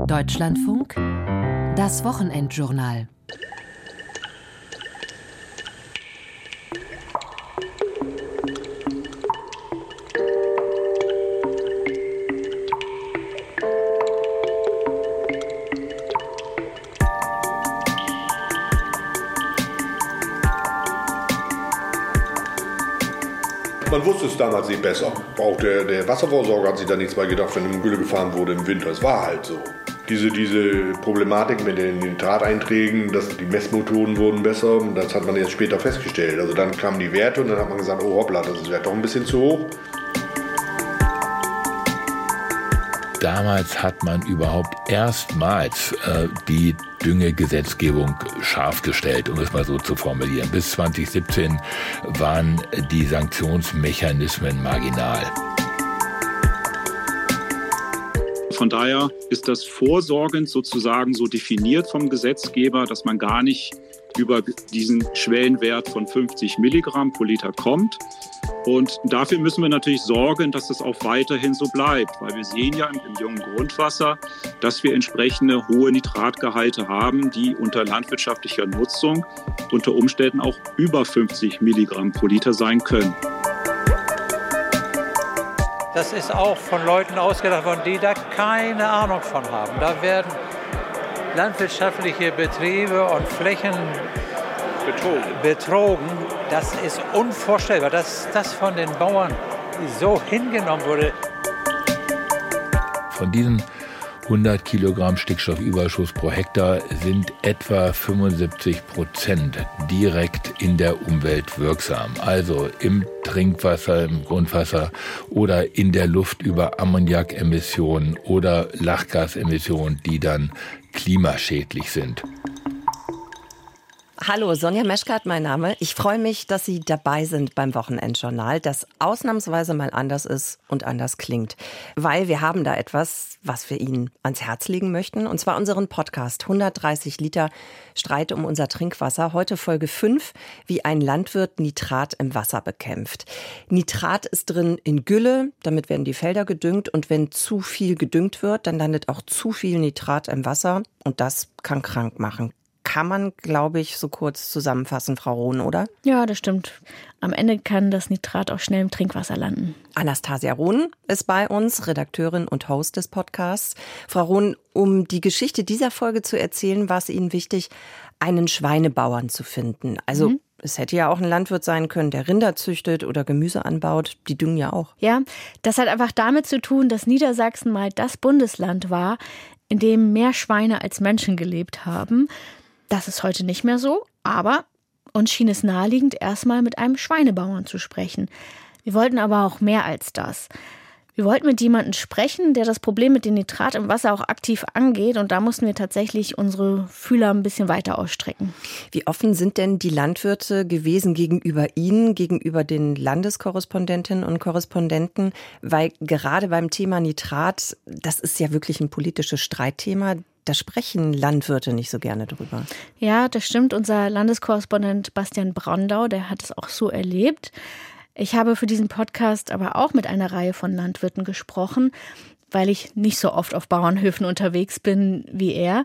Deutschlandfunk, das Wochenendjournal. Man wusste es damals nicht besser. Auch der Wasserversorger hat sich da nichts bei gedacht, wenn im Gülle gefahren wurde im Winter. Es war halt so. Diese Problematik mit den Nitrateinträgen, die Messmethoden wurden besser, das hat man jetzt später festgestellt. Also dann kamen die Werte und dann hat man gesagt, oh hoppla, das ist ja doch ein bisschen zu hoch. Damals hat man überhaupt erstmals die Düngegesetzgebung scharf gestellt, um es mal so zu formulieren. Bis 2017 waren die Sanktionsmechanismen marginal. Von daher ist das vorsorgend sozusagen so definiert vom Gesetzgeber, dass man gar nicht über diesen Schwellenwert von 50 Milligramm pro Liter kommt. Und dafür müssen wir natürlich sorgen, dass es auch weiterhin so bleibt, weil wir sehen ja im jungen Grundwasser, dass wir entsprechende hohe Nitratgehalte haben, die unter landwirtschaftlicher Nutzung unter Umständen auch über 50 Milligramm pro Liter sein können. Das ist auch von Leuten ausgedacht worden, die da keine Ahnung von haben. Da werden landwirtschaftliche Betriebe und Flächen betrogen. Das ist unvorstellbar, dass das von den Bauern so hingenommen wurde. Von diesen 100 Kilogramm Stickstoffüberschuss pro Hektar sind etwa 75% direkt in der Umwelt wirksam. Also im Trinkwasser, im Grundwasser oder in der Luft über Ammoniakemissionen oder Lachgasemissionen, die dann klimaschädlich sind. Hallo, Sonja Meschkat, mein Name. Ich freue mich, dass Sie dabei sind beim Wochenendjournal, das ausnahmsweise mal anders ist und anders klingt. Weil wir haben da etwas, was wir Ihnen ans Herz legen möchten, und zwar unseren Podcast 130 Liter Streit um unser Trinkwasser. Heute Folge 5, wie ein Landwirt Nitrat im Wasser bekämpft. Nitrat ist drin in Gülle, damit werden die Felder gedüngt, und wenn zu viel gedüngt wird, dann landet auch zu viel Nitrat im Wasser und das kann krank machen. Kann man, glaube ich, so kurz zusammenfassen, Frau Rohn, oder? Ja, das stimmt. Am Ende kann das Nitrat auch schnell im Trinkwasser landen. Anastasia Rohn ist bei uns, Redakteurin und Host des Podcasts. Frau Rohn, um die Geschichte dieser Folge zu erzählen, war es Ihnen wichtig, einen Schweinebauern zu finden. Also es hätte ja auch ein Landwirt sein können, der Rinder züchtet oder Gemüse anbaut. Die düngen ja auch. Ja, das hat einfach damit zu tun, dass Niedersachsen mal das Bundesland war, in dem mehr Schweine als Menschen gelebt haben. Das ist heute nicht mehr so, aber uns schien es naheliegend, erstmal mit einem Schweinebauern zu sprechen. Wir wollten aber auch mehr als das. Wir wollten mit jemandem sprechen, der das Problem mit dem Nitrat im Wasser auch aktiv angeht, und da mussten wir tatsächlich unsere Fühler ein bisschen weiter ausstrecken. Wie offen sind denn die Landwirte gewesen gegenüber Ihnen, gegenüber den Landeskorrespondentinnen und Korrespondenten? Weil gerade beim Thema Nitrat, das ist ja wirklich ein politisches Streitthema. Da sprechen Landwirte nicht so gerne drüber. Ja, das stimmt. Unser Landeskorrespondent Bastian Brandau, der hat es auch so erlebt. Ich habe für diesen Podcast aber auch mit einer Reihe von Landwirten gesprochen, weil ich nicht so oft auf Bauernhöfen unterwegs bin wie er.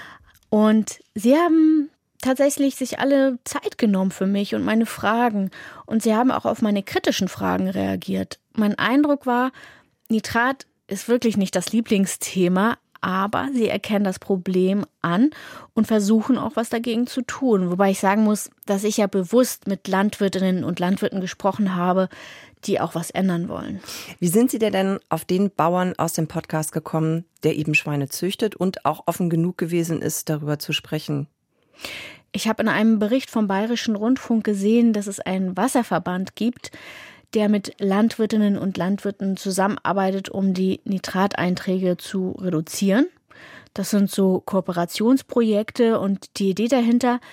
Und sie haben tatsächlich sich alle Zeit genommen für mich und meine Fragen. Und sie haben auch auf meine kritischen Fragen reagiert. Mein Eindruck war, Nitrat ist wirklich nicht das Lieblingsthema, aber sie erkennen das Problem an und versuchen auch was dagegen zu tun. Wobei ich sagen muss, dass ich ja bewusst mit Landwirtinnen und Landwirten gesprochen habe, die auch was ändern wollen. Wie sind Sie denn auf den Bauern aus dem Podcast gekommen, der eben Schweine züchtet und auch offen genug gewesen ist, darüber zu sprechen? Ich habe in einem Bericht vom Bayerischen Rundfunk gesehen, dass es einen Wasserverband gibt, der mit Landwirtinnen und Landwirten zusammenarbeitet, um die Nitrateinträge zu reduzieren. Das sind so Kooperationsprojekte, und die Idee dahinter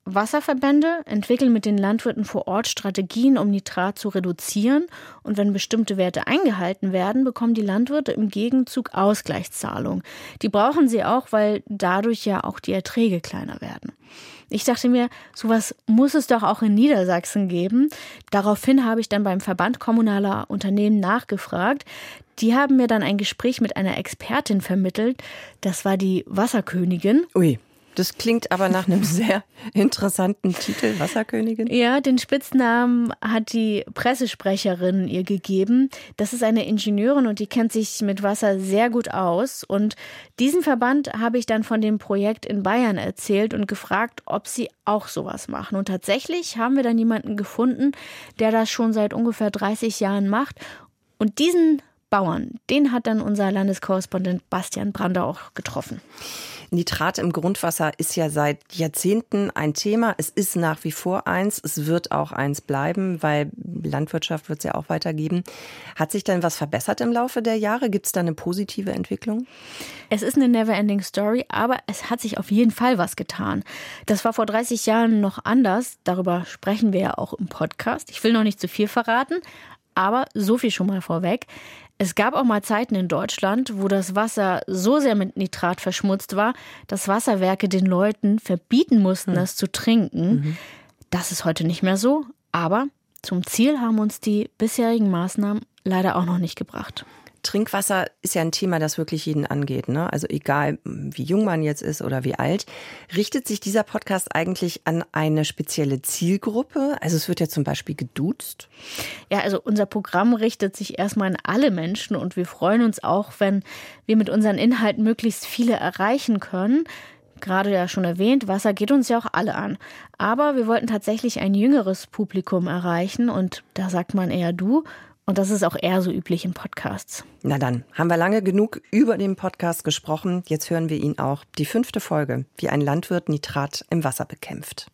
Wasserverbände entwickeln mit den Landwirten vor Ort Strategien, um Nitrat zu reduzieren. Und wenn bestimmte Werte eingehalten werden, bekommen die Landwirte im Gegenzug Ausgleichszahlungen. Die brauchen sie auch, weil dadurch ja auch die Erträge kleiner werden. Ich dachte mir, sowas muss es doch auch in Niedersachsen geben. Daraufhin habe ich dann beim Verband kommunaler Unternehmen nachgefragt. Die haben mir dann ein Gespräch mit einer Expertin vermittelt. Das war die Wasserkönigin. Ui. Das klingt aber nach einem sehr interessanten Titel, Wasserkönigin. Ja, den Spitznamen hat die Pressesprecherin ihr gegeben. Das ist eine Ingenieurin und die kennt sich mit Wasser sehr gut aus. Und diesen Verband habe ich dann von dem Projekt in Bayern erzählt und gefragt, ob sie auch sowas machen. Und tatsächlich haben wir dann jemanden gefunden, der das schon seit ungefähr 30 Jahren macht. Und diesen Bauern, den hat dann unser Landeskorrespondent Bastian Brandau auch getroffen. Nitrat im Grundwasser ist ja seit Jahrzehnten ein Thema. Es ist nach wie vor eins. Es wird auch eins bleiben, weil Landwirtschaft wird es ja auch weitergeben. Hat sich denn was verbessert im Laufe der Jahre? Gibt es da eine positive Entwicklung? Es ist eine never-ending Story, aber es hat sich auf jeden Fall was getan. Das war vor 30 Jahren noch anders. Darüber sprechen wir ja auch im Podcast. Ich will noch nicht zu viel verraten, aber so viel schon mal vorweg. Es gab auch mal Zeiten in Deutschland, wo das Wasser so sehr mit Nitrat verschmutzt war, dass Wasserwerke den Leuten verbieten mussten, es zu trinken. Das ist heute nicht mehr so, aber zum Ziel haben uns die bisherigen Maßnahmen leider auch noch nicht gebracht. Trinkwasser ist ja ein Thema, das wirklich jeden angeht, ne? Also egal, wie jung man jetzt ist oder wie alt. Richtet sich dieser Podcast eigentlich an eine spezielle Zielgruppe? Also es wird ja zum Beispiel geduzt. Ja, also unser Programm richtet sich erstmal an alle Menschen und wir freuen uns auch, wenn wir mit unseren Inhalten möglichst viele erreichen können. Gerade ja schon erwähnt, Wasser geht uns ja auch alle an. Aber wir wollten tatsächlich ein jüngeres Publikum erreichen und da sagt man eher du. Und das ist auch eher so üblich in Podcasts. Na dann, haben wir lange genug über den Podcast gesprochen. Jetzt hören wir ihn auch. Die 5. Folge, wie ein Landwirt Nitrat im Wasser bekämpft.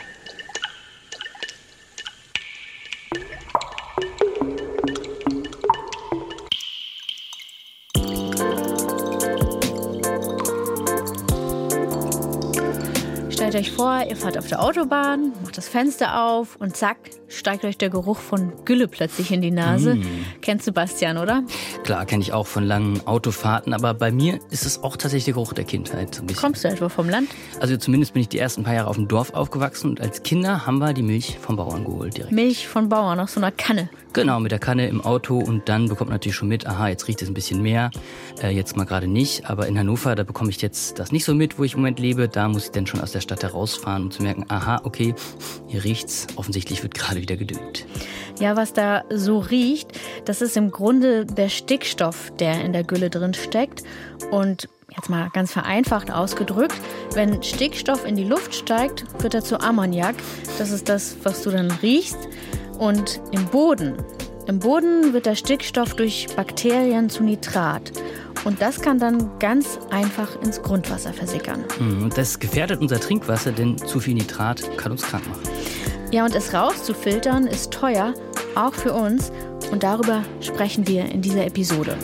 Stellt euch vor, ihr fahrt auf der Autobahn, macht das Fenster auf und zack, steigt euch der Geruch von Gülle plötzlich in die Nase. Kennst du Bastian, oder? Klar, kenne ich auch von langen Autofahrten, aber bei mir ist es auch tatsächlich der Geruch der Kindheit. So ein bisschen. Kommst du etwa vom Land? Also zumindest bin ich die ersten paar Jahre auf dem Dorf aufgewachsen und als Kinder haben wir die Milch vom Bauern geholt direkt. Milch von Bauern aus so einer Kanne? Genau, mit der Kanne im Auto und dann bekommt man natürlich schon mit, aha, jetzt riecht es ein bisschen mehr, jetzt mal gerade nicht, aber in Hannover, da bekomme ich jetzt das nicht so mit, wo ich im Moment lebe, da muss ich dann schon aus der Stadt herausfahren, um zu merken, aha, okay, hier riecht's, offensichtlich wird gerade wieder gedüngt. Ja, was da so riecht, das ist im Grunde der Stickstoff, der in der Gülle drin steckt. Und jetzt mal ganz vereinfacht ausgedrückt, wenn Stickstoff in die Luft steigt, wird er zu Ammoniak. Das ist das, was du dann riechst. Und im Boden wird der Stickstoff durch Bakterien zu Nitrat. Und das kann dann ganz einfach ins Grundwasser versickern. Und das gefährdet unser Trinkwasser, denn zu viel Nitrat kann uns krank machen. Ja, und es rauszufiltern ist teuer, auch für uns. Und darüber sprechen wir in dieser Episode.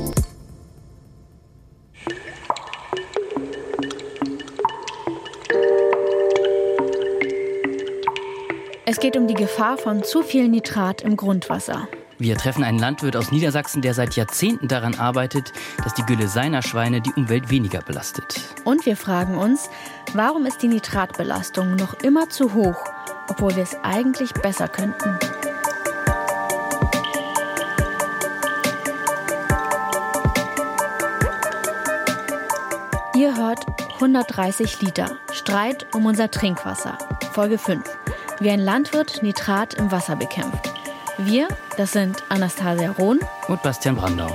Es geht um die Gefahr von zu viel Nitrat im Grundwasser. Wir treffen einen Landwirt aus Niedersachsen, der seit Jahrzehnten daran arbeitet, dass die Gülle seiner Schweine die Umwelt weniger belastet. Und wir fragen uns, warum ist die Nitratbelastung noch immer zu hoch, obwohl wir es eigentlich besser könnten? Ihr hört 130 Liter. Streit um unser Trinkwasser. Folge 5. Wie ein Landwirt Nitrat im Wasser bekämpft. Wir, das sind Anastasia Rohn und Bastian Brandau.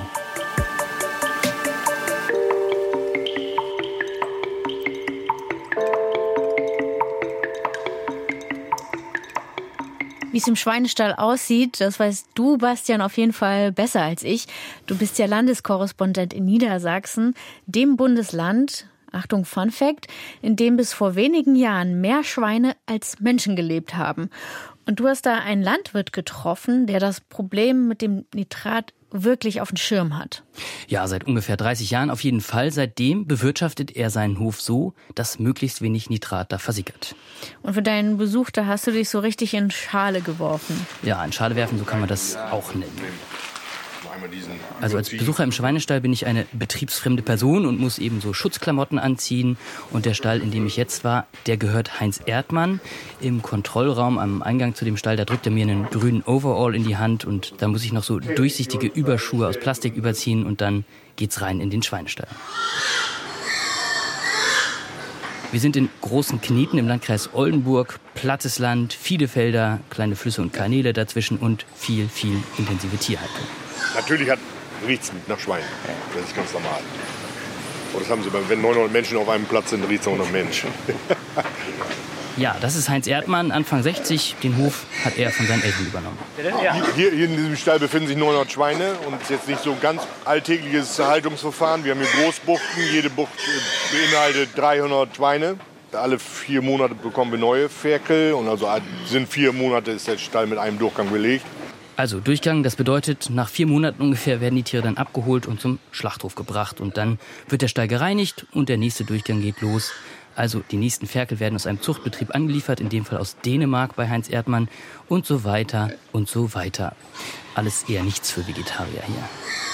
Wie es im Schweinestall aussieht, das weißt du, Bastian, auf jeden Fall besser als ich. Du bist ja Landeskorrespondent in Niedersachsen, dem Bundesland, Achtung, Fun Fact, in dem bis vor wenigen Jahren mehr Schweine als Menschen gelebt haben. Und du hast da einen Landwirt getroffen, der das Problem mit dem Nitrat wirklich auf dem Schirm hat. Ja, seit ungefähr 30 Jahren auf jeden Fall. Seitdem bewirtschaftet er seinen Hof so, dass möglichst wenig Nitrat da versickert. Und für deinen Besuch, da hast du dich so richtig in Schale geworfen. Ja, in Schale werfen, so kann man das auch nennen. Also als Besucher im Schweinestall bin ich eine betriebsfremde Person und muss eben so Schutzklamotten anziehen. Und der Stall, in dem ich jetzt war, der gehört Heinz Erdmann. Im Kontrollraum am Eingang zu dem Stall, da drückt er mir einen grünen Overall in die Hand. Und da muss ich noch so durchsichtige Überschuhe aus Plastik überziehen und dann geht's rein in den Schweinestall. Wir sind in Großen Kneten im Landkreis Oldenburg. Plattes Land, viele Felder, kleine Flüsse und Kanäle dazwischen und viel, viel intensive Tierhaltung. Natürlich riecht es nach Schwein. Das ist ganz normal. Und das haben sie, wenn 900 Menschen auf einem Platz sind, riecht es auch nach Menschen. Ja, das ist Heinz Erdmann, Anfang 60. Den Hof hat er von seinen Eltern übernommen. Hier in diesem Stall befinden sich 900 Schweine und es ist jetzt nicht so ein ganz alltägliches Haltungsverfahren. Wir haben hier Großbuchten. Jede Bucht beinhaltet 300 Schweine. Alle 4 Monate bekommen wir neue Ferkel und also sind 4 Monate ist der Stall mit einem Durchgang belegt. Also Durchgang, das bedeutet, nach 4 Monaten ungefähr werden die Tiere dann abgeholt und zum Schlachthof gebracht. Und dann wird der Stall gereinigt und der nächste Durchgang geht los. Also die nächsten Ferkel werden aus einem Zuchtbetrieb angeliefert, in dem Fall aus Dänemark bei Heinz Erdmann und so weiter und so weiter. Alles eher nichts für Vegetarier hier.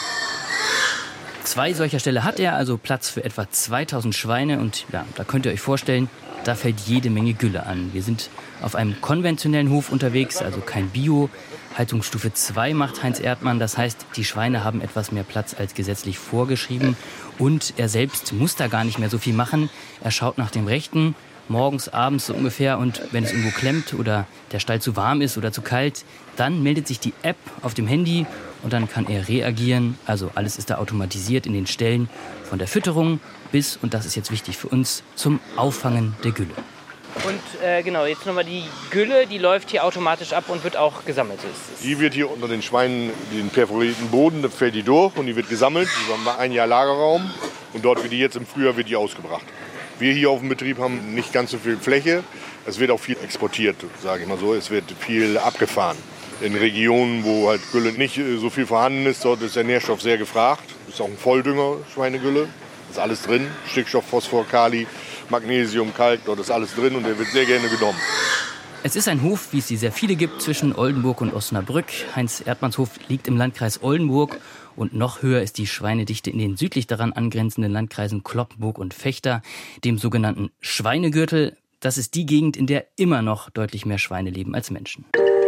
2 solcher Ställe hat er, also Platz für etwa 2000 Schweine. Und ja, da könnt ihr euch vorstellen, da fällt jede Menge Gülle an. Wir sind auf einem konventionellen Hof unterwegs, also kein Bio. Haltungsstufe 2 macht Heinz Erdmann. Das heißt, die Schweine haben etwas mehr Platz als gesetzlich vorgeschrieben. Und er selbst muss da gar nicht mehr so viel machen. Er schaut nach dem Rechten, morgens, abends so ungefähr. Und wenn es irgendwo klemmt oder der Stall zu warm ist oder zu kalt, dann meldet sich die App auf dem Handy und dann kann er reagieren. Also alles ist da automatisiert in den Ställen, von der Fütterung bis, und das ist jetzt wichtig für uns, zum Auffangen der Gülle. Und genau, jetzt nochmal die Gülle, die läuft hier automatisch ab und wird auch gesammelt. Die wird hier unter den Schweinen, den perforierten Boden, da fällt die durch und die wird gesammelt. Die haben 1 Jahr Lagerraum und dort wird die jetzt im Frühjahr wird die ausgebracht. Wir hier auf dem Betrieb haben nicht ganz so viel Fläche. Es wird auch viel exportiert, sage ich mal so. Es wird viel abgefahren. In Regionen, wo halt Gülle nicht so viel vorhanden ist, dort ist der Nährstoff sehr gefragt. Das ist auch ein Volldünger, Schweinegülle. Da ist alles drin. Stickstoff, Phosphor, Kali, Magnesium, Kalk, dort ist alles drin und der wird sehr gerne genommen. Es ist ein Hof, wie es sie sehr viele gibt, zwischen Oldenburg und Osnabrück. Heinz Erdmanns Hof liegt im Landkreis Oldenburg und noch höher ist die Schweinedichte in den südlich daran angrenzenden Landkreisen Cloppenburg und Vechta, dem sogenannten Schweinegürtel. Das ist die Gegend, in der immer noch deutlich mehr Schweine leben als Menschen.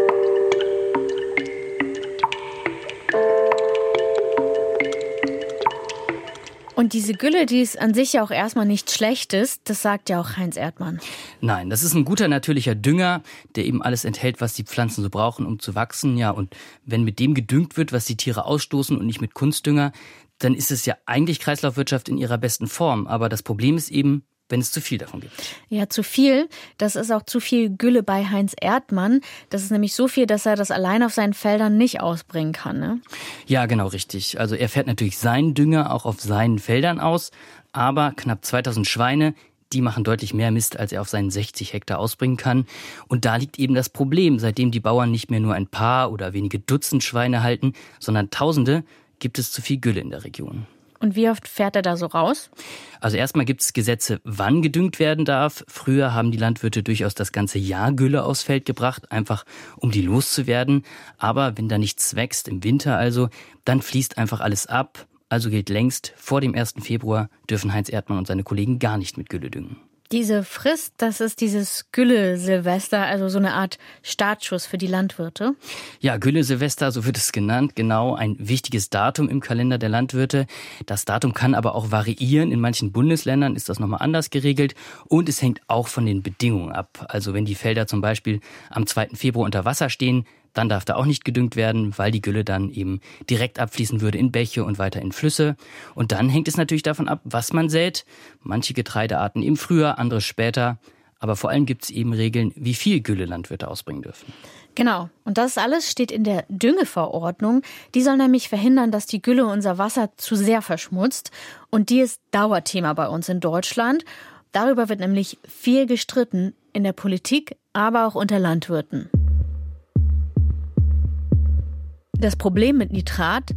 Und diese Gülle, die ist an sich ja auch erstmal nichts Schlechtes, das sagt ja auch Heinz Erdmann. Nein, das ist ein guter natürlicher Dünger, der eben alles enthält, was die Pflanzen so brauchen, um zu wachsen. Ja, und wenn mit dem gedüngt wird, was die Tiere ausstoßen und nicht mit Kunstdünger, dann ist es ja eigentlich Kreislaufwirtschaft in ihrer besten Form. Aber das Problem ist eben, wenn es zu viel davon gibt. Ja, zu viel. Das ist auch zu viel Gülle bei Heinz Erdmann. Das ist nämlich so viel, dass er das allein auf seinen Feldern nicht ausbringen kann, ne? Ja, genau, richtig. Also er fährt natürlich seinen Dünger auch auf seinen Feldern aus, aber knapp 2000 Schweine, die machen deutlich mehr Mist, als er auf seinen 60 Hektar ausbringen kann. Und da liegt eben das Problem. Seitdem die Bauern nicht mehr nur ein paar oder wenige Dutzend Schweine halten, sondern Tausende, gibt es zu viel Gülle in der Region. Und wie oft fährt er da so raus? Also erstmal gibt es Gesetze, wann gedüngt werden darf. Früher haben die Landwirte durchaus das ganze Jahr Gülle aufs Feld gebracht, einfach um die loszuwerden. Aber wenn da nichts wächst, im Winter also, dann fließt einfach alles ab. Also gilt längst, vor dem 1. Februar dürfen Heinz Erdmann und seine Kollegen gar nicht mit Gülle düngen. Diese Frist, das ist dieses Gülle-Silvester, also so eine Art Startschuss für die Landwirte. Ja, Gülle-Silvester, so wird es genannt, genau, ein wichtiges Datum im Kalender der Landwirte. Das Datum kann aber auch variieren. In manchen Bundesländern ist das nochmal anders geregelt und es hängt auch von den Bedingungen ab. Also wenn die Felder zum Beispiel am 2. Februar unter Wasser stehen, dann darf da auch nicht gedüngt werden, weil die Gülle dann eben direkt abfließen würde in Bäche und weiter in Flüsse. Und dann hängt es natürlich davon ab, was man sät. Manche Getreidearten eben früher, andere später. Aber vor allem gibt es eben Regeln, wie viel Gülle Landwirte ausbringen dürfen. Genau. Und das alles steht in der Düngeverordnung. Die soll nämlich verhindern, dass die Gülle unser Wasser zu sehr verschmutzt. Und die ist Dauerthema bei uns in Deutschland. Darüber wird nämlich viel gestritten in der Politik, aber auch unter Landwirten. Das Problem mit Nitrat,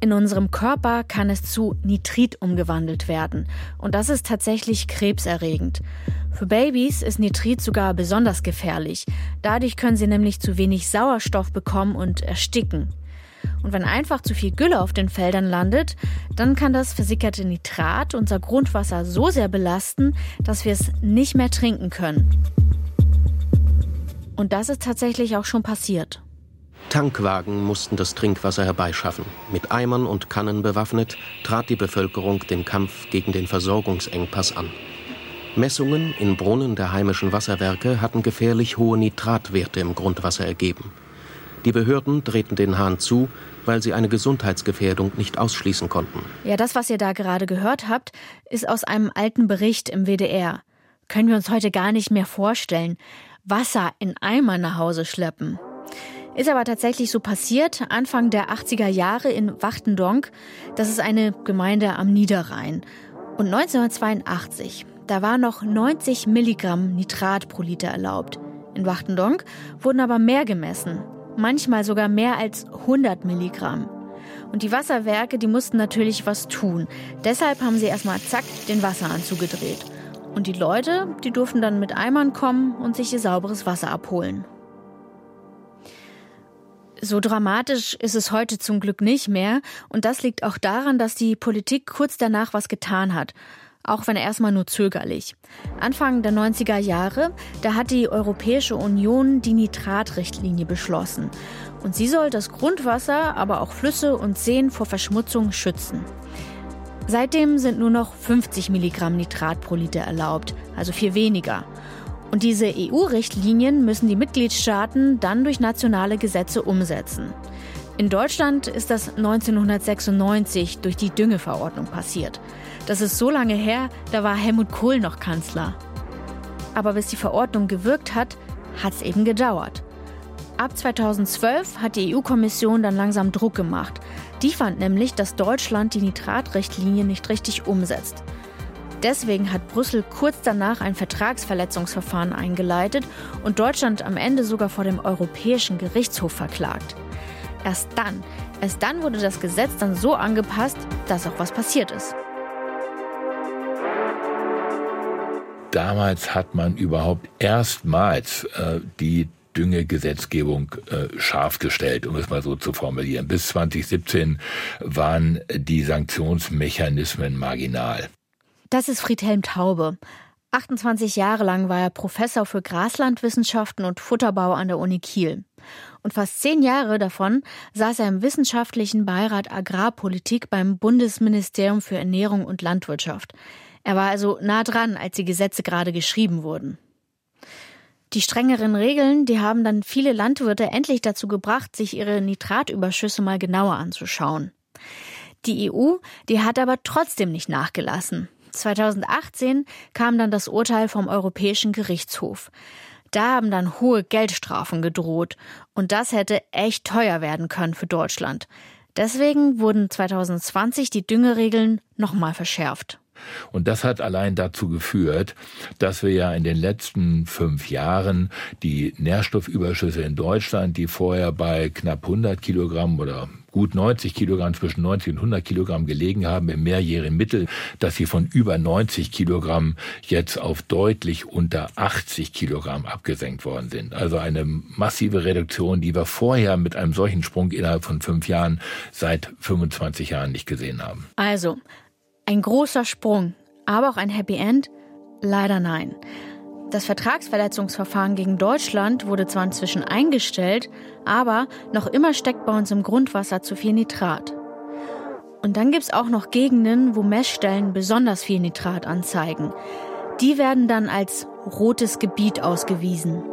In unserem Körper kann es zu Nitrit umgewandelt werden. Und das ist tatsächlich krebserregend. Für Babys ist Nitrit sogar besonders gefährlich. Dadurch können sie nämlich zu wenig Sauerstoff bekommen und ersticken. Und wenn einfach zu viel Gülle auf den Feldern landet, dann kann das versickerte Nitrat unser Grundwasser so sehr belasten, dass wir es nicht mehr trinken können. Und das ist tatsächlich auch schon passiert. Tankwagen mussten das Trinkwasser herbeischaffen. Mit Eimern und Kannen bewaffnet, trat die Bevölkerung den Kampf gegen den Versorgungsengpass an. Messungen in Brunnen der heimischen Wasserwerke hatten gefährlich hohe Nitratwerte im Grundwasser ergeben. Die Behörden drehten den Hahn zu, weil sie eine Gesundheitsgefährdung nicht ausschließen konnten. Ja, das, was ihr da gerade gehört habt, ist aus einem alten Bericht im WDR. Können wir uns heute gar nicht mehr vorstellen. Wasser in Eimer nach Hause schleppen. Ist aber tatsächlich so passiert, Anfang der 80er Jahre in Wachtendonk. Das ist eine Gemeinde am Niederrhein. Und 1982, da war noch 90 Milligramm Nitrat pro Liter erlaubt. In Wachtendonk wurden aber mehr gemessen. Manchmal sogar mehr als 100 Milligramm. Und die Wasserwerke, die mussten natürlich was tun. Deshalb haben sie erstmal zack den Wasserhahn zugedreht. Und die Leute, die durften dann mit Eimern kommen und sich ihr sauberes Wasser abholen. So dramatisch ist es heute zum Glück nicht mehr. Und das liegt auch daran, dass die Politik kurz danach was getan hat. Auch wenn erstmal nur zögerlich. Anfang der 90er Jahre, da hat die Europäische Union die Nitratrichtlinie beschlossen. Und sie soll das Grundwasser, aber auch Flüsse und Seen vor Verschmutzung schützen. Seitdem sind nur noch 50 Milligramm Nitrat pro Liter erlaubt, also viel weniger. Und diese EU-Richtlinien müssen die Mitgliedstaaten dann durch nationale Gesetze umsetzen. In Deutschland ist das 1996 durch die Düngeverordnung passiert. Das ist so lange her, da war Helmut Kohl noch Kanzler. Aber bis die Verordnung gewirkt hat, hat es eben gedauert. Ab 2012 hat die EU-Kommission dann langsam Druck gemacht. Die fand nämlich, dass Deutschland die Nitratrichtlinie nicht richtig umsetzt. Deswegen hat Brüssel kurz danach ein Vertragsverletzungsverfahren eingeleitet und Deutschland am Ende sogar vor dem Europäischen Gerichtshof verklagt. Erst dann wurde das Gesetz dann so angepasst, dass auch was passiert ist. Damals hat man überhaupt erstmals die Düngegesetzgebung scharf gestellt, um es mal so zu formulieren. Bis 2017 waren die Sanktionsmechanismen marginal. Das ist Friedhelm Taube. 28 Jahre lang war er Professor für Graslandwissenschaften und Futterbau an der Uni Kiel. Und fast 10 Jahre davon saß er im wissenschaftlichen Beirat Agrarpolitik beim Bundesministerium für Ernährung und Landwirtschaft. Er war also nah dran, als die Gesetze gerade geschrieben wurden. Die strengeren Regeln, die haben dann viele Landwirte endlich dazu gebracht, sich ihre Nitratüberschüsse mal genauer anzuschauen. Die EU, die hat aber trotzdem nicht nachgelassen. 2018 kam dann das Urteil vom Europäischen Gerichtshof. Da haben dann hohe Geldstrafen gedroht. Und das hätte echt teuer werden können für Deutschland. Deswegen wurden 2020 die Düngeregeln nochmal verschärft. Und das hat allein dazu geführt, dass wir ja in den letzten 5 Jahren die Nährstoffüberschüsse in Deutschland, die vorher bei knapp 100 Kilogramm oder gut 90 Kilogramm, zwischen 90 und 100 Kilogramm gelegen haben im mehrjährigen Mittel, dass sie von über 90 Kilogramm jetzt auf deutlich unter 80 Kilogramm abgesenkt worden sind. Also eine massive Reduktion, die wir vorher mit einem solchen Sprung innerhalb von 5 Jahren seit 25 Jahren nicht gesehen haben. Also, ein großer Sprung, aber auch ein Happy End? Leider nein. Das Vertragsverletzungsverfahren gegen Deutschland wurde zwar inzwischen eingestellt, aber noch immer steckt bei uns im Grundwasser zu viel Nitrat. Und dann gibt's auch noch Gegenden, wo Messstellen besonders viel Nitrat anzeigen. Die werden dann als rotes Gebiet ausgewiesen.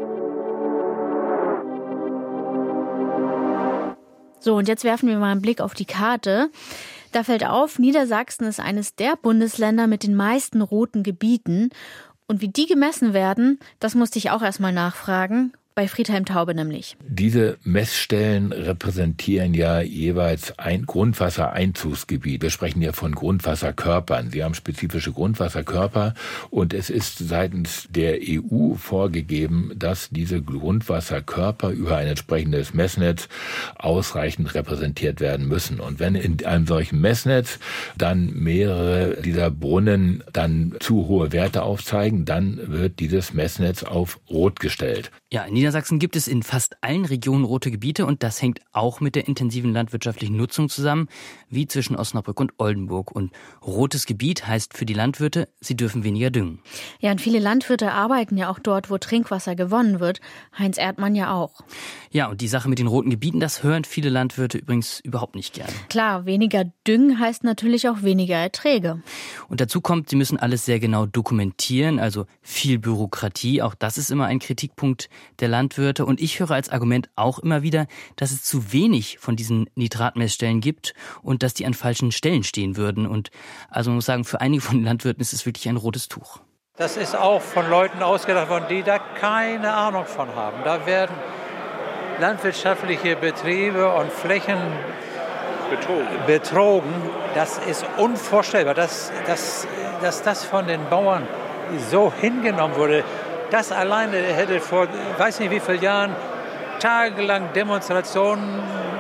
So, und jetzt werfen wir mal einen Blick auf die Karte. Da fällt auf, Niedersachsen ist eines der Bundesländer mit den meisten roten Gebieten. Und wie die gemessen werden, das musste ich auch erstmal nachfragen, Bei Friedhelm Taube nämlich. Diese Messstellen repräsentieren ja jeweils ein Grundwassereinzugsgebiet. Wir sprechen ja von Grundwasserkörpern. Sie haben spezifische Grundwasserkörper und es ist seitens der EU vorgegeben, dass diese Grundwasserkörper über ein entsprechendes Messnetz ausreichend repräsentiert werden müssen. Und wenn in einem solchen Messnetz dann mehrere dieser Brunnen dann zu hohe Werte aufzeigen, dann wird dieses Messnetz auf Rot gestellt. Ja, in Niedersachsen gibt es in fast allen Regionen rote Gebiete und das hängt auch mit der intensiven landwirtschaftlichen Nutzung zusammen, wie zwischen Osnabrück und Oldenburg. Und rotes Gebiet heißt für die Landwirte, sie dürfen weniger düngen. Ja, und viele Landwirte arbeiten ja auch dort, wo Trinkwasser gewonnen wird. Heinz Erdmann ja auch. Ja, und die Sache mit den roten Gebieten, das hören viele Landwirte übrigens überhaupt nicht gern. Klar, weniger Düngen heißt natürlich auch weniger Erträge. Und dazu kommt, sie müssen alles sehr genau dokumentieren, also viel Bürokratie. Auch das ist immer ein Kritikpunkt der Landwirte. Und ich höre als Argument auch immer wieder, dass es zu wenig von diesen Nitratmessstellen gibt und dass die an falschen Stellen stehen würden. Und also man muss sagen, für einige von den Landwirten ist es wirklich ein rotes Tuch. Das ist auch von Leuten ausgedacht worden, die da keine Ahnung von haben. Da werden landwirtschaftliche Betriebe und Flächen betrogen. Das ist unvorstellbar, dass das von den Bauern so hingenommen wurde. Das alleine hätte vor, weiß nicht wie vielen Jahren, tagelang Demonstrationen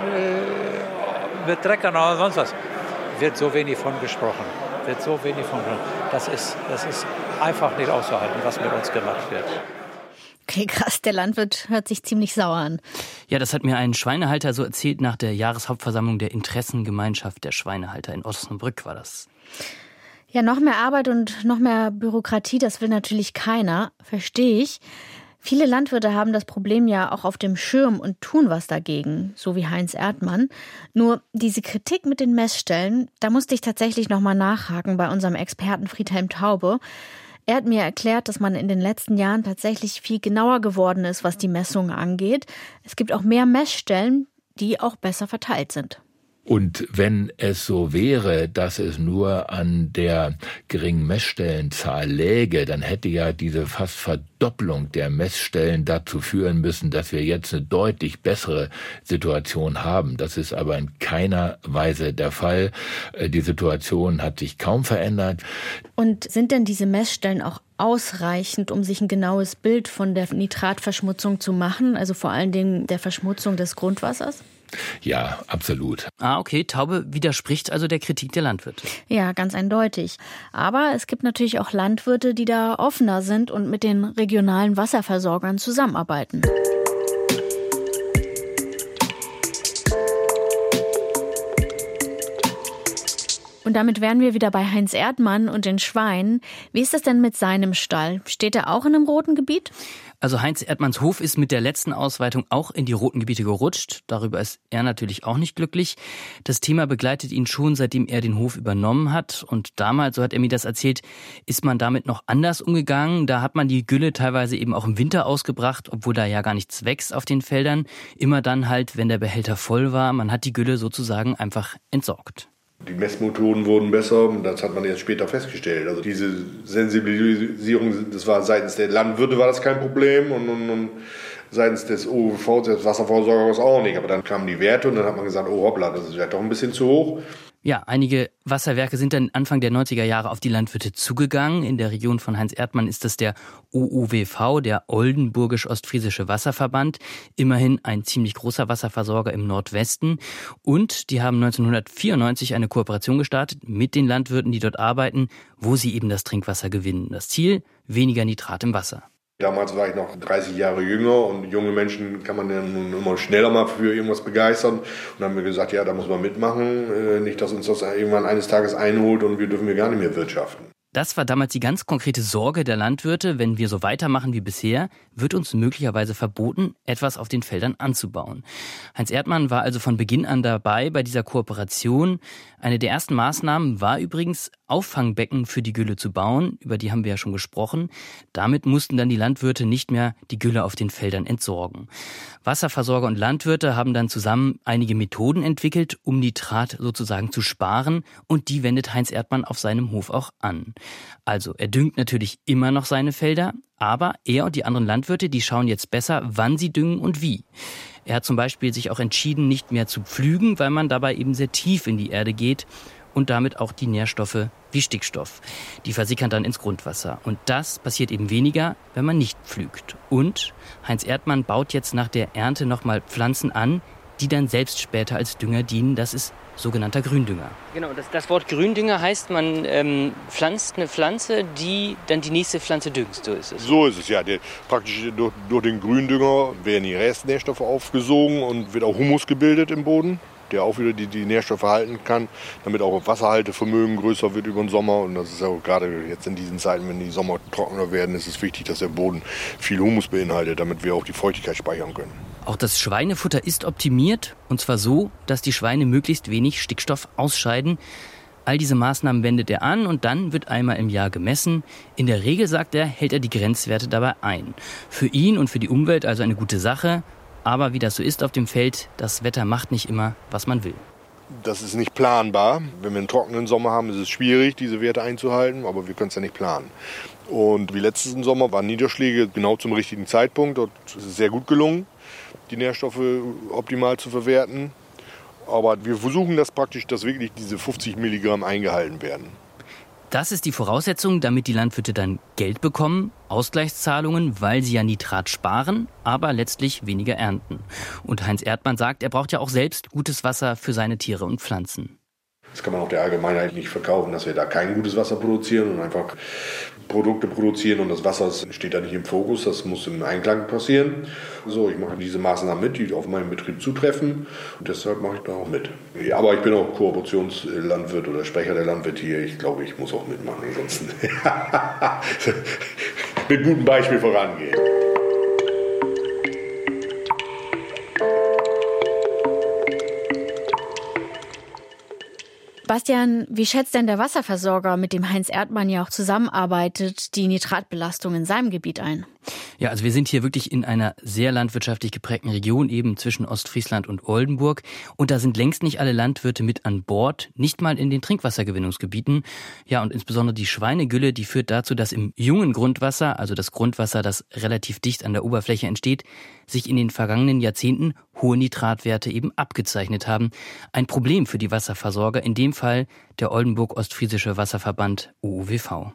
mit Treckern oder sonst was. Wird so wenig von gesprochen. Das ist einfach nicht auszuhalten, was mit uns gemacht wird. Okay, krass, der Landwirt hört sich ziemlich sauer an. Ja, das hat mir ein Schweinehalter so erzählt nach der Jahreshauptversammlung der Interessengemeinschaft der Schweinehalter in Osnabrück war das. Ja, noch mehr Arbeit und noch mehr Bürokratie, das will natürlich keiner, verstehe ich. Viele Landwirte haben das Problem ja auch auf dem Schirm und tun was dagegen, so wie Heinz Erdmann. Nur diese Kritik mit den Messstellen, da musste ich tatsächlich nochmal nachhaken bei unserem Experten Friedhelm Taube. Er hat mir erklärt, dass man in den letzten Jahren tatsächlich viel genauer geworden ist, was die Messungen angeht. Es gibt auch mehr Messstellen, die auch besser verteilt sind. Und wenn es so wäre, dass es nur an der geringen Messstellenzahl läge, dann hätte ja diese fast Verdopplung der Messstellen dazu führen müssen, dass wir jetzt eine deutlich bessere Situation haben. Das ist aber in keiner Weise der Fall. Die Situation hat sich kaum verändert. Und sind denn diese Messstellen auch ausreichend, um sich ein genaues Bild von der Nitratverschmutzung zu machen, also vor allen Dingen der Verschmutzung des Grundwassers? Ja, absolut. Okay, Taube widerspricht also der Kritik der Landwirte. Ja, ganz eindeutig. Aber es gibt natürlich auch Landwirte, die da offener sind und mit den regionalen Wasserversorgern zusammenarbeiten. Und damit wären wir wieder bei Heinz Erdmann und den Schweinen. Wie ist es denn mit seinem Stall? Steht er auch in einem roten Gebiet? Also Heinz Erdmanns Hof ist mit der letzten Ausweitung auch in die roten Gebiete gerutscht. Darüber ist er natürlich auch nicht glücklich. Das Thema begleitet ihn schon, seitdem er den Hof übernommen hat. Und damals, so hat er mir das erzählt, ist man damit noch anders umgegangen. Da hat man die Gülle teilweise eben auch im Winter ausgebracht, obwohl da ja gar nichts wächst auf den Feldern. Immer dann halt, wenn der Behälter voll war. Man hat die Gülle sozusagen einfach entsorgt. Die Messmethoden wurden besser, das hat man jetzt später festgestellt. Also diese Sensibilisierung, das war seitens der Landwirte war das kein Problem und seitens des OWV, des Wasserversorgers auch nicht. Aber dann kamen die Werte und dann hat man gesagt, oh hoppla, das ist ja doch ein bisschen zu hoch. Ja, einige Wasserwerke sind dann Anfang der 90er Jahre auf die Landwirte zugegangen. In der Region von Heinz Erdmann ist das der OUWV, der Oldenburgisch-Ostfriesische Wasserverband. Immerhin ein ziemlich großer Wasserversorger im Nordwesten. Und die haben 1994 eine Kooperation gestartet mit den Landwirten, die dort arbeiten, wo sie eben das Trinkwasser gewinnen. Das Ziel, weniger Nitrat im Wasser. Damals war ich noch 30 Jahre jünger und junge Menschen kann man ja nun immer schneller mal für irgendwas begeistern. Und dann haben wir gesagt, ja, da muss man mitmachen. Nicht, dass uns das irgendwann eines Tages einholt und wir dürfen gar nicht mehr wirtschaften. Das war damals die ganz konkrete Sorge der Landwirte. Wenn wir so weitermachen wie bisher, wird uns möglicherweise verboten, etwas auf den Feldern anzubauen. Heinz Erdmann war also von Beginn an dabei bei dieser Kooperation. Eine der ersten Maßnahmen war übrigens Auffangbecken für die Gülle zu bauen, über die haben wir ja schon gesprochen. Damit mussten dann die Landwirte nicht mehr die Gülle auf den Feldern entsorgen. Wasserversorger und Landwirte haben dann zusammen einige Methoden entwickelt, um Nitrat sozusagen zu sparen, und die wendet Heinz Erdmann auf seinem Hof auch an. Also er düngt natürlich immer noch seine Felder, aber er und die anderen Landwirte, die schauen jetzt besser, wann sie düngen und wie. Er hat zum Beispiel sich auch entschieden, nicht mehr zu pflügen, weil man dabei eben sehr tief in die Erde geht und damit auch die Nährstoffe wie Stickstoff. Die versickern dann ins Grundwasser. Und das passiert eben weniger, wenn man nicht pflügt. Und Heinz Erdmann baut jetzt nach der Ernte nochmal Pflanzen an, die dann selbst später als Dünger dienen. Das ist sogenannter Gründünger. Genau, das Wort Gründünger heißt, man pflanzt eine Pflanze, die dann die nächste Pflanze düngt. So ist es. So ist es, ja. Praktisch durch den Gründünger werden die Restnährstoffe aufgesogen und wird auch Humus gebildet im Boden, der auch wieder die Nährstoffe halten kann, damit auch Wasserhaltevermögen größer wird über den Sommer. Und das ist auch gerade jetzt in diesen Zeiten, wenn die Sommer trockener werden, ist es wichtig, dass der Boden viel Humus beinhaltet, damit wir auch die Feuchtigkeit speichern können. Auch das Schweinefutter ist optimiert, und zwar so, dass die Schweine möglichst wenig Stickstoff ausscheiden. All diese Maßnahmen wendet er an und dann wird einmal im Jahr gemessen. In der Regel, sagt er, hält er die Grenzwerte dabei ein. Für ihn und für die Umwelt also eine gute Sache. Aber wie das so ist auf dem Feld, das Wetter macht nicht immer, was man will. Das ist nicht planbar. Wenn wir einen trockenen Sommer haben, ist es schwierig, diese Werte einzuhalten, aber wir können es ja nicht planen. Und wie letzten Sommer waren Niederschläge genau zum richtigen Zeitpunkt. Dort ist es sehr gut gelungen, die Nährstoffe optimal zu verwerten. Aber wir versuchen das praktisch, dass wirklich diese 50 Milligramm eingehalten werden. Das ist die Voraussetzung, damit die Landwirte dann Geld bekommen, Ausgleichszahlungen, weil sie ja Nitrat sparen, aber letztlich weniger ernten. Und Heinz Erdmann sagt, er braucht ja auch selbst gutes Wasser für seine Tiere und Pflanzen. Das kann man auch der Allgemeinheit nicht verkaufen, dass wir da kein gutes Wasser produzieren und einfach Produkte produzieren und das Wasser steht da nicht im Fokus, das muss im Einklang passieren. So, ich mache diese Maßnahmen mit, die auf meinen Betrieb zutreffen und deshalb mache ich da auch mit. Aber ich bin auch Kooperationslandwirt oder Sprecher der Landwirte hier, ich glaube, ich muss auch mitmachen, ansonsten mit gutem Beispiel vorangehen. Bastian, wie schätzt denn der Wasserversorger, mit dem Heinz Erdmann ja auch zusammenarbeitet, die Nitratbelastung in seinem Gebiet ein? Ja, also wir sind hier wirklich in einer sehr landwirtschaftlich geprägten Region, eben zwischen Ostfriesland und Oldenburg. Und da sind längst nicht alle Landwirte mit an Bord, nicht mal in den Trinkwassergewinnungsgebieten. Ja, und insbesondere die Schweinegülle, die führt dazu, dass im jungen Grundwasser, also das Grundwasser, das relativ dicht an der Oberfläche entsteht, sich in den vergangenen Jahrzehnten hohe Nitratwerte eben abgezeichnet haben. Ein Problem für die Wasserversorger, in dem Fall der Oldenburg-Ostfriesische Wasserverband OOWV.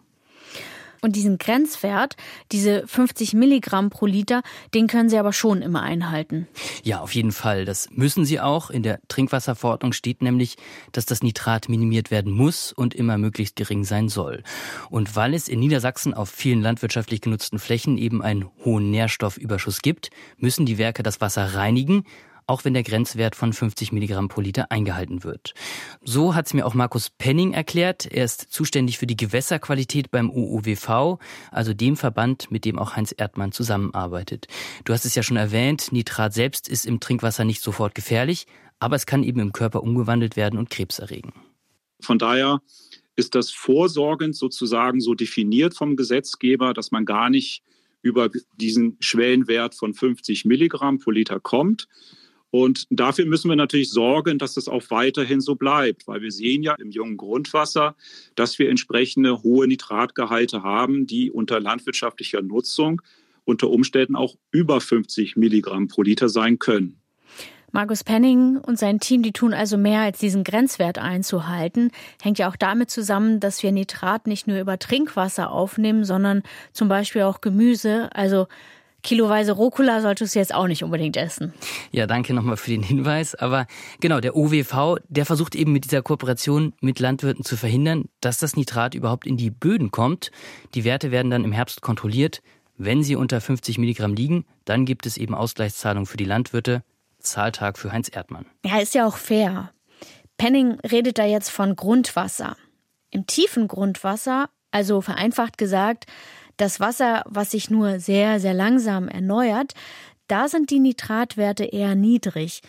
Und diesen Grenzwert, diese 50 Milligramm pro Liter, den können Sie aber schon immer einhalten. Ja, auf jeden Fall. Das müssen Sie auch. In der Trinkwasserverordnung steht nämlich, dass das Nitrat minimiert werden muss und immer möglichst gering sein soll. Und weil es in Niedersachsen auf vielen landwirtschaftlich genutzten Flächen eben einen hohen Nährstoffüberschuss gibt, müssen die Werke das Wasser reinigen, auch wenn der Grenzwert von 50 Milligramm pro Liter eingehalten wird. So hat es mir auch Markus Penning erklärt. Er ist zuständig für die Gewässerqualität beim OOWV, also dem Verband, mit dem auch Heinz Erdmann zusammenarbeitet. Du hast es ja schon erwähnt, Nitrat selbst ist im Trinkwasser nicht sofort gefährlich, aber es kann eben im Körper umgewandelt werden und Krebs erregen. Von daher ist das vorsorgend sozusagen so definiert vom Gesetzgeber, dass man gar nicht über diesen Schwellenwert von 50 Milligramm pro Liter kommt. Und dafür müssen wir natürlich sorgen, dass das auch weiterhin so bleibt, weil wir sehen ja im jungen Grundwasser, dass wir entsprechende hohe Nitratgehalte haben, die unter landwirtschaftlicher Nutzung unter Umständen auch über 50 Milligramm pro Liter sein können. Markus Penning und sein Team, die tun also mehr, als diesen Grenzwert einzuhalten. Hängt ja auch damit zusammen, dass wir Nitrat nicht nur über Trinkwasser aufnehmen, sondern zum Beispiel auch Gemüse, also kiloweise Rucola solltest du jetzt auch nicht unbedingt essen. Ja, danke nochmal für den Hinweis. Aber genau, der OWV, der versucht eben mit dieser Kooperation mit Landwirten zu verhindern, dass das Nitrat überhaupt in die Böden kommt. Die Werte werden dann im Herbst kontrolliert. Wenn sie unter 50 Milligramm liegen, dann gibt es eben Ausgleichszahlungen für die Landwirte. Zahltag für Heinz Erdmann. Ja, ist ja auch fair. Penning redet da jetzt von Grundwasser. Im tiefen Grundwasser, also vereinfacht gesagt, das Wasser, was sich nur sehr, sehr langsam erneuert, da sind die Nitratwerte eher niedrig.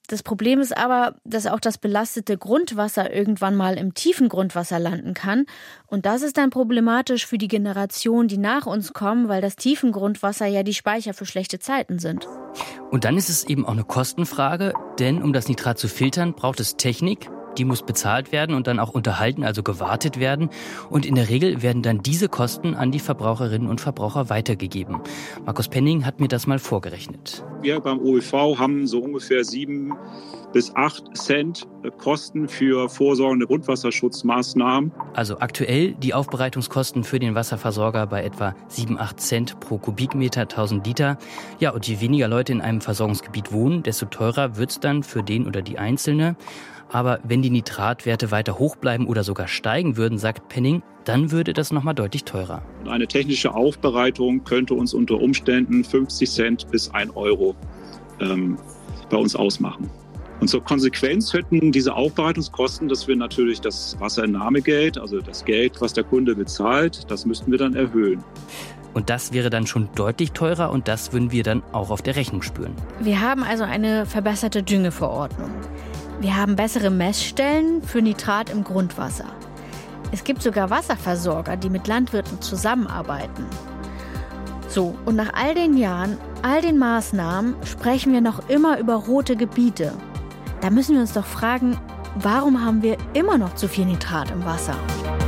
Das Problem ist aber, dass auch das belastete Grundwasser irgendwann mal im tiefen Grundwasser landen kann. Und das ist dann problematisch für die Generation, die nach uns kommen, weil das Tiefengrundwasser ja die Speicher für schlechte Zeiten sind. Und dann ist es eben auch eine Kostenfrage, denn um das Nitrat zu filtern, braucht es Technik. Die muss bezahlt werden und dann auch unterhalten, also gewartet werden. Und in der Regel werden dann diese Kosten an die Verbraucherinnen und Verbraucher weitergegeben. Markus Penning hat mir das mal vorgerechnet. Wir beim OEV haben so ungefähr 7 bis 8 Cent Kosten für vorsorgende Grundwasserschutzmaßnahmen. Also aktuell die Aufbereitungskosten für den Wasserversorger bei etwa 7-8 Cent pro Kubikmeter 1000 Liter. Ja, und je weniger Leute in einem Versorgungsgebiet wohnen, desto teurer wird's dann für den oder die Einzelne. Aber wenn die Nitratwerte weiter hoch bleiben oder sogar steigen würden, sagt Penning, dann würde das nochmal deutlich teurer. Eine technische Aufbereitung könnte uns unter Umständen 50 Cent bis 1 Euro bei uns ausmachen. Und zur Konsequenz hätten diese Aufbereitungskosten, dass wir natürlich das Wasserentnahmegeld, also das Geld, was der Kunde bezahlt, das müssten wir dann erhöhen. Und das wäre dann schon deutlich teurer und das würden wir dann auch auf der Rechnung spüren. Wir haben also eine verbesserte Düngeverordnung. Wir haben bessere Messstellen für Nitrat im Grundwasser. Es gibt sogar Wasserversorger, die mit Landwirten zusammenarbeiten. So, und nach all den Jahren, all den Maßnahmen sprechen wir noch immer über rote Gebiete. Da müssen wir uns doch fragen, warum haben wir immer noch zu viel Nitrat im Wasser?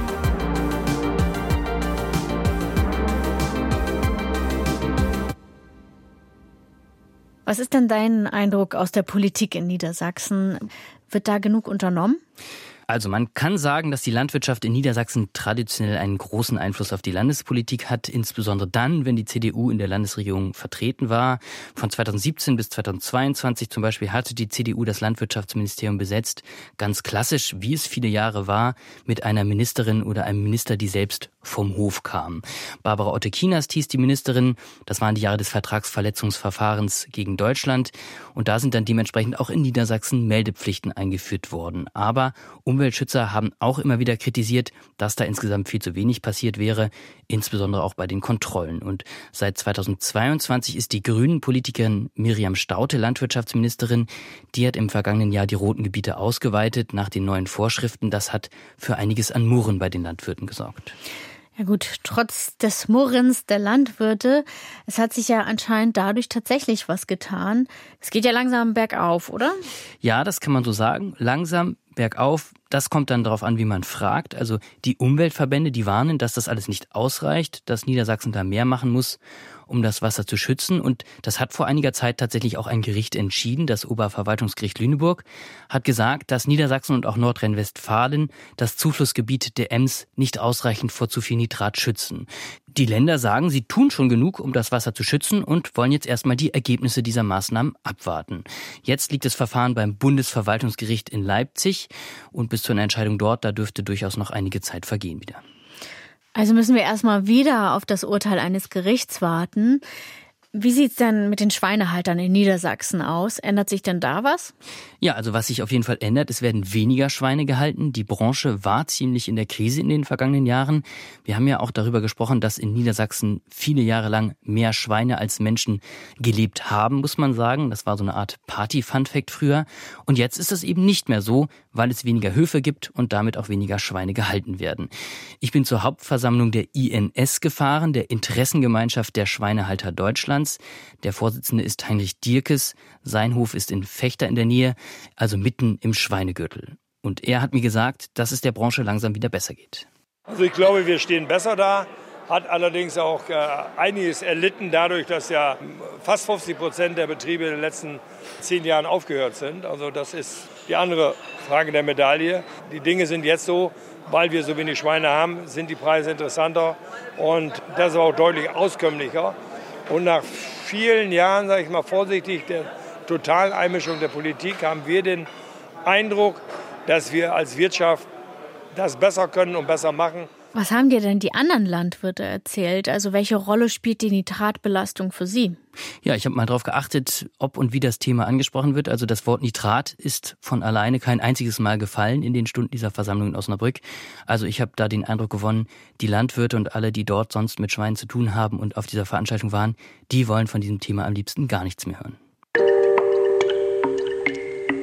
Was ist denn dein Eindruck aus der Politik in Niedersachsen? Wird da genug unternommen? Also man kann sagen, dass die Landwirtschaft in Niedersachsen traditionell einen großen Einfluss auf die Landespolitik hat, insbesondere dann, wenn die CDU in der Landesregierung vertreten war. Von 2017 bis 2022 zum Beispiel hatte die CDU das Landwirtschaftsministerium besetzt, ganz klassisch, wie es viele Jahre war, mit einer Ministerin oder einem Minister, die selbst vom Hof kam. Barbara Otte-Kienast hieß die Ministerin, das waren die Jahre des Vertragsverletzungsverfahrens gegen Deutschland und da sind dann dementsprechend auch in Niedersachsen Meldepflichten eingeführt worden. Aber Umweltschützer haben auch immer wieder kritisiert, dass da insgesamt viel zu wenig passiert wäre, insbesondere auch bei den Kontrollen. Und seit 2022 ist die Grünen-Politikerin Miriam Staudte Landwirtschaftsministerin. Die hat im vergangenen Jahr die roten Gebiete ausgeweitet nach den neuen Vorschriften. Das hat für einiges an Murren bei den Landwirten gesorgt. Ja gut, trotz des Murrens der Landwirte, es hat sich ja anscheinend dadurch tatsächlich was getan. Es geht ja langsam bergauf, oder? Ja, das kann man so sagen. Langsam bergauf. Das kommt dann darauf an, wie man fragt. Also die Umweltverbände, die warnen, dass das alles nicht ausreicht, dass Niedersachsen da mehr machen muss, um das Wasser zu schützen. Und das hat vor einiger Zeit tatsächlich auch ein Gericht entschieden. Das Oberverwaltungsgericht Lüneburg hat gesagt, dass Niedersachsen und auch Nordrhein-Westfalen das Zuflussgebiet der Ems nicht ausreichend vor zu viel Nitrat schützen. Die Länder sagen, sie tun schon genug, um das Wasser zu schützen und wollen jetzt erstmal die Ergebnisse dieser Maßnahmen abwarten. Jetzt liegt das Verfahren beim Bundesverwaltungsgericht in Leipzig und bis zu einer Entscheidung dort, da dürfte durchaus noch einige Zeit vergehen wieder. Also müssen wir erstmal wieder auf das Urteil eines Gerichts warten. Wie sieht's denn mit den Schweinehaltern in Niedersachsen aus? Ändert sich denn da was? Ja, also was sich auf jeden Fall ändert, es werden weniger Schweine gehalten. Die Branche war ziemlich in der Krise in den vergangenen Jahren. Wir haben ja auch darüber gesprochen, dass in Niedersachsen viele Jahre lang mehr Schweine als Menschen gelebt haben, muss man sagen. Das war so eine Art Party-Fun-Fact früher. Und jetzt ist das eben nicht mehr so, weil es weniger Höfe gibt und damit auch weniger Schweine gehalten werden. Ich bin zur Hauptversammlung der INS gefahren, der Interessengemeinschaft der Schweinehalter Deutschlands. Der Vorsitzende ist Heinrich Dierkes. Sein Hof ist in Vechta in der Nähe, also mitten im Schweinegürtel. Und er hat mir gesagt, dass es der Branche langsam wieder besser geht. Also ich glaube, wir stehen besser da, hat allerdings auch einiges erlitten dadurch, dass ja fast 50% der Betriebe in den letzten 10 Jahren aufgehört sind. Also das ist die andere Frage der Medaille. Die Dinge sind jetzt so, weil wir so wenig Schweine haben, sind die Preise interessanter und das ist auch deutlich auskömmlicher. Und nach vielen Jahren, sage ich mal vorsichtig, der Totaleinmischung der Politik haben wir den Eindruck, dass wir als Wirtschaft das besser können und besser machen. Was haben dir denn die anderen Landwirte erzählt? Also welche Rolle spielt die Nitratbelastung für sie? Ja, ich habe mal darauf geachtet, ob und wie das Thema angesprochen wird. Also das Wort Nitrat ist von alleine kein einziges Mal gefallen in den Stunden dieser Versammlung in Osnabrück. Also ich habe da den Eindruck gewonnen, die Landwirte und alle, die dort sonst mit Schweinen zu tun haben und auf dieser Veranstaltung waren, die wollen von diesem Thema am liebsten gar nichts mehr hören.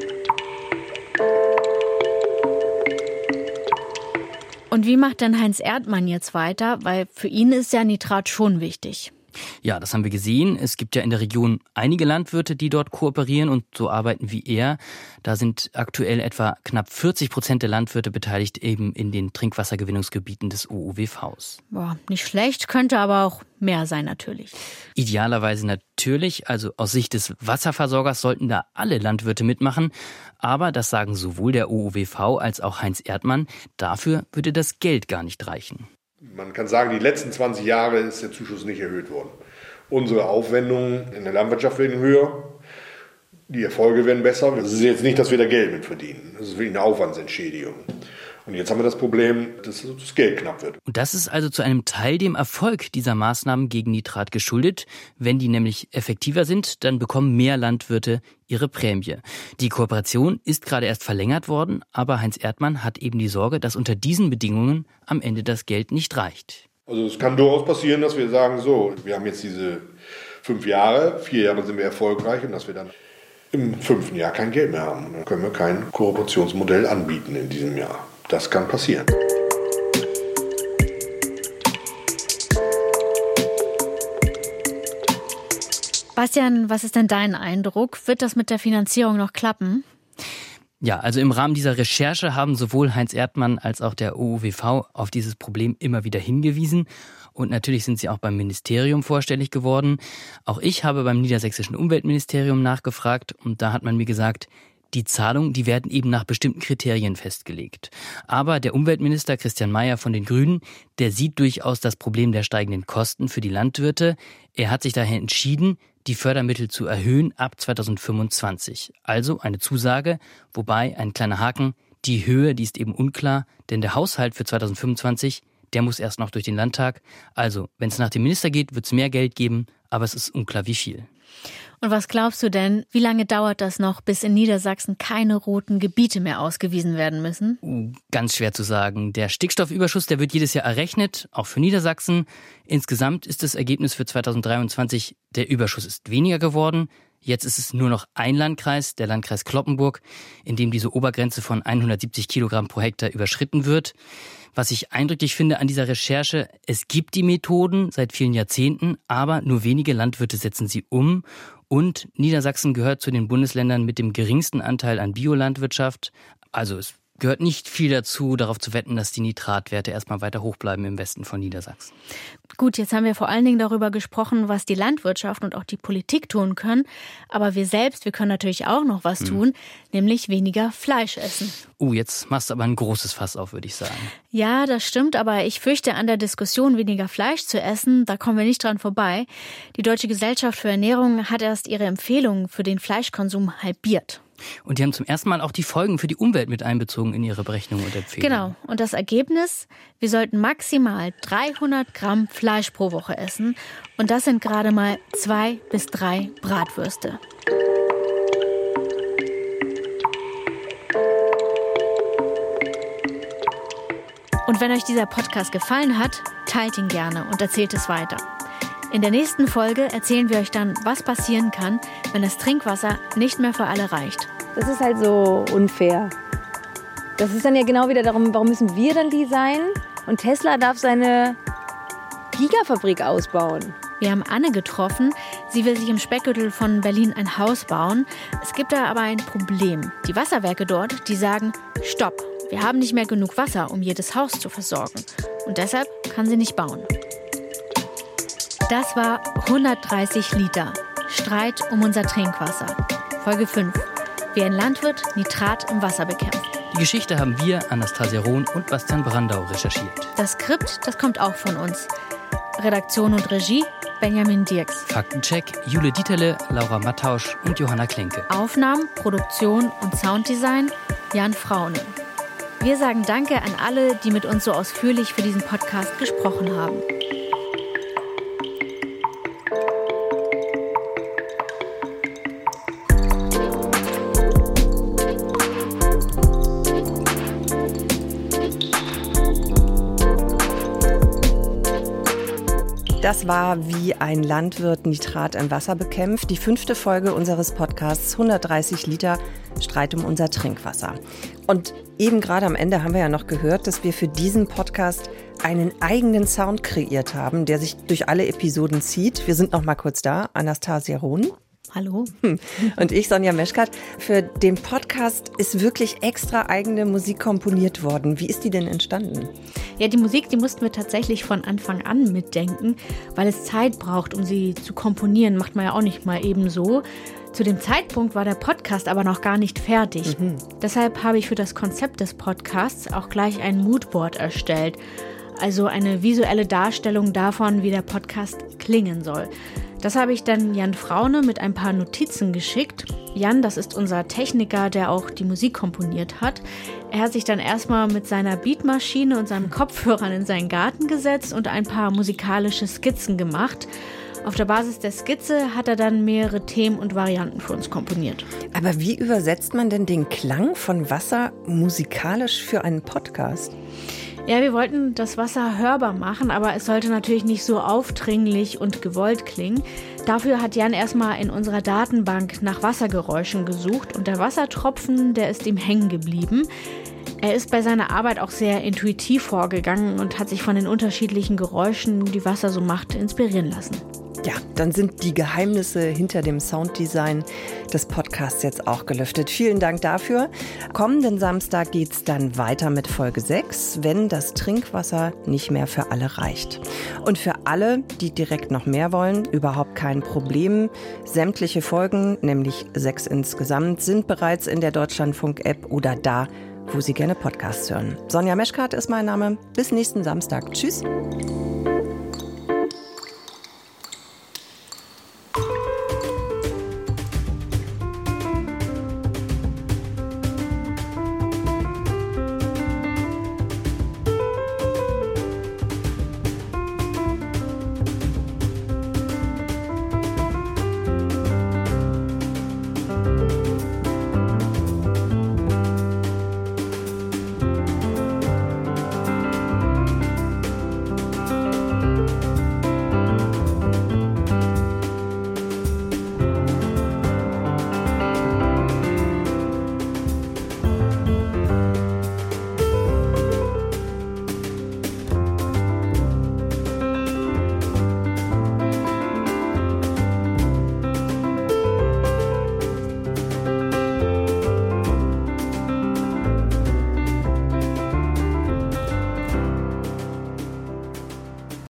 Und wie macht denn Heinz Erdmann jetzt weiter? Weil für ihn ist ja Nitrat schon wichtig. Ja, das haben wir gesehen. Es gibt ja in der Region einige Landwirte, die dort kooperieren und so arbeiten wie er. Da sind aktuell etwa knapp 40% der Landwirte beteiligt, eben in den Trinkwassergewinnungsgebieten des OOWVs. Boah, nicht schlecht, könnte aber auch mehr sein natürlich. Idealerweise natürlich, also aus Sicht des Wasserversorgers sollten da alle Landwirte mitmachen. Aber das sagen sowohl der OOWV als auch Heinz Erdmann, dafür würde das Geld gar nicht reichen. Man kann sagen, die letzten 20 Jahre ist der Zuschuss nicht erhöht worden. Unsere Aufwendungen in der Landwirtschaft werden höher, die Erfolge werden besser. Es ist jetzt nicht, dass wir da Geld mit verdienen. Das ist wirklich eine Aufwandsentschädigung. Und jetzt haben wir das Problem, dass das Geld knapp wird. Und das ist also zu einem Teil dem Erfolg dieser Maßnahmen gegen Nitrat geschuldet. Wenn die nämlich effektiver sind, dann bekommen mehr Landwirte ihre Prämie. Die Kooperation ist gerade erst verlängert worden, aber Heinz Erdmann hat eben die Sorge, dass unter diesen Bedingungen am Ende das Geld nicht reicht. Also es kann durchaus passieren, dass wir sagen, so, wir haben jetzt diese 5 Jahre, 4 Jahre sind wir erfolgreich und dass wir dann im 5. Jahr kein Geld mehr haben. Dann können wir kein Kooperationsmodell anbieten in diesem Jahr. Das kann passieren. Bastian, was ist denn dein Eindruck? Wird das mit der Finanzierung noch klappen? Ja, also im Rahmen dieser Recherche haben sowohl Heinz Erdmann als auch der OOWV auf dieses Problem immer wieder hingewiesen. Und natürlich sind sie auch beim Ministerium vorstellig geworden. Auch ich habe beim niedersächsischen Umweltministerium nachgefragt und da hat man mir gesagt, die Zahlungen, die werden eben nach bestimmten Kriterien festgelegt. Aber der Umweltminister Christian Mayer von den Grünen, der sieht durchaus das Problem der steigenden Kosten für die Landwirte. Er hat sich daher entschieden, die Fördermittel zu erhöhen ab 2025. Also eine Zusage, wobei ein kleiner Haken, die Höhe, die ist eben unklar, denn der Haushalt für 2025, der muss erst noch durch den Landtag. Also, wenn es nach dem Minister geht, wird es mehr Geld geben, aber es ist unklar, wie viel. Und was glaubst du denn, wie lange dauert das noch, bis in Niedersachsen keine roten Gebiete mehr ausgewiesen werden müssen? Ganz schwer zu sagen. Der Stickstoffüberschuss, der wird jedes Jahr errechnet, auch für Niedersachsen. Insgesamt ist das Ergebnis für 2023, der Überschuss ist weniger geworden. Jetzt ist es nur noch ein Landkreis, der Landkreis Cloppenburg, in dem diese Obergrenze von 170 Kilogramm pro Hektar überschritten wird. Was ich eindrücklich finde an dieser Recherche, es gibt die Methoden seit vielen Jahrzehnten, aber nur wenige Landwirte setzen sie um. Und Niedersachsen gehört zu den Bundesländern mit dem geringsten Anteil an Biolandwirtschaft. Also es gehört nicht viel dazu, darauf zu wetten, dass die Nitratwerte erstmal weiter hoch bleiben im Westen von Niedersachsen. Gut, jetzt haben wir vor allen Dingen darüber gesprochen, was die Landwirtschaft und auch die Politik tun können. Aber wir selbst, wir können natürlich auch noch was tun, nämlich weniger Fleisch essen. Jetzt machst du aber ein großes Fass auf, würde ich sagen. Ja, das stimmt, aber ich fürchte, an der Diskussion, weniger Fleisch zu essen, da kommen wir nicht dran vorbei. Die Deutsche Gesellschaft für Ernährung hat erst ihre Empfehlungen für den Fleischkonsum halbiert. Und die haben zum ersten Mal auch die Folgen für die Umwelt mit einbezogen in ihre Berechnungen und Empfehlungen. Genau. Und das Ergebnis? Wir sollten maximal 300 Gramm Fleisch pro Woche essen. Und das sind gerade mal 2 bis 3 Bratwürste. Und wenn euch dieser Podcast gefallen hat, teilt ihn gerne und erzählt es weiter. In der nächsten Folge erzählen wir euch dann, was passieren kann, wenn das Trinkwasser nicht mehr für alle reicht. Das ist halt so unfair. Das ist dann ja genau wieder darum, warum müssen wir dann die sein? Und Tesla darf seine Gigafabrik ausbauen. Wir haben Anne getroffen. Sie will sich im Speckgürtel von Berlin ein Haus bauen. Es gibt da aber ein Problem. Die Wasserwerke dort, die sagen, stopp, wir haben nicht mehr genug Wasser, um jedes Haus zu versorgen. Und deshalb kann sie nicht bauen. Das war 130 Liter. Streit um unser Trinkwasser. Folge 5. Wie ein Landwirt Nitrat im Wasser bekämpft. Die Geschichte haben wir, Anastasia Rohn und Bastian Brandau, recherchiert. Das Skript, das kommt auch von uns. Redaktion und Regie, Benjamin Dirks. Faktencheck, Jule Dieterle, Laura Mattausch und Johanna Klenke. Aufnahmen, Produktion und Sounddesign, Jan Fraune. Wir sagen Danke an alle, die mit uns so ausführlich für diesen Podcast gesprochen haben. Das war Wie ein Landwirt Nitrat im Wasser bekämpft. Die 5. Folge unseres Podcasts 130 Liter Streit um unser Trinkwasser. Und eben gerade am Ende haben wir ja noch gehört, dass wir für diesen Podcast einen eigenen Sound kreiert haben, der sich durch alle Episoden zieht. Wir sind noch mal kurz da. Anastasia Rohn. Hallo. Und ich, Sonja Meschkat. Für den Podcast ist wirklich extra eigene Musik komponiert worden. Wie ist die denn entstanden? Ja, die Musik, die mussten wir tatsächlich von Anfang an mitdenken, weil es Zeit braucht, um sie zu komponieren. Macht man ja auch nicht mal eben so. Zu dem Zeitpunkt war der Podcast aber noch gar nicht fertig. Deshalb habe ich für das Konzept des Podcasts auch gleich ein Moodboard erstellt. Also eine visuelle Darstellung davon, wie der Podcast klingen soll. Das habe ich dann Jan Fraune mit ein paar Notizen geschickt. Jan, das ist unser Techniker, der auch die Musik komponiert hat. Er hat sich dann erstmal mit seiner Beatmaschine und seinen Kopfhörern in seinen Garten gesetzt und ein paar musikalische Skizzen gemacht. Auf der Basis der Skizze hat er dann mehrere Themen und Varianten für uns komponiert. Aber wie übersetzt man denn den Klang von Wasser musikalisch für einen Podcast? Ja, wir wollten das Wasser hörbar machen, aber es sollte natürlich nicht so aufdringlich und gewollt klingen. Dafür hat Jan erstmal in unserer Datenbank nach Wassergeräuschen gesucht und der Wassertropfen, der ist ihm hängen geblieben. Er ist bei seiner Arbeit auch sehr intuitiv vorgegangen und hat sich von den unterschiedlichen Geräuschen, die Wasser so macht, inspirieren lassen. Ja, dann sind die Geheimnisse hinter dem Sounddesign des Podcasts jetzt auch gelüftet. Vielen Dank dafür. Kommenden Samstag geht's dann weiter mit Folge 6, wenn das Trinkwasser nicht mehr für alle reicht. Und für alle, die direkt noch mehr wollen, überhaupt kein Problem. Sämtliche Folgen, nämlich 6 insgesamt, sind bereits in der Deutschlandfunk-App oder da, wo Sie gerne Podcasts hören. Sonja Meschkat ist mein Name. Bis nächsten Samstag. Tschüss.